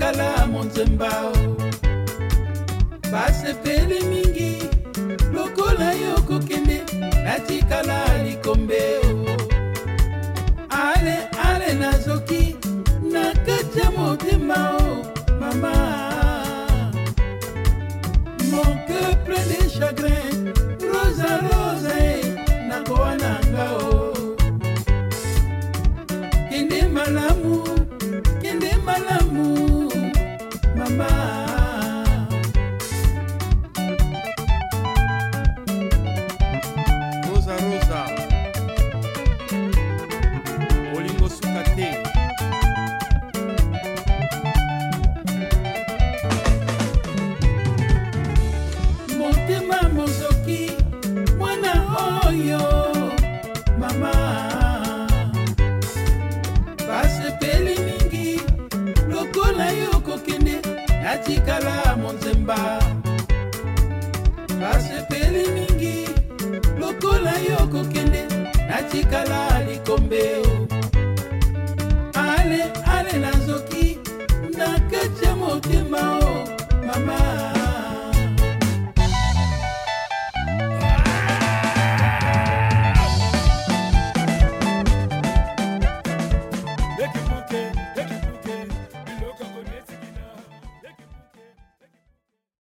natikala monzemba basepeli mingi lokola yo kokende natikala likombe ale ale nazoki nakati ya motema mama mon cœur plein de chagrin rosa rosa nakoa nanga kende malamu mama rosa rosa olingo sukate motema mozoki mwana oyo mama basepeli mingi lokola yo kokende natikala monzemba basepeli mingi lokola yo kokende natikala likombe ale ale nazoki nakati ya motema mama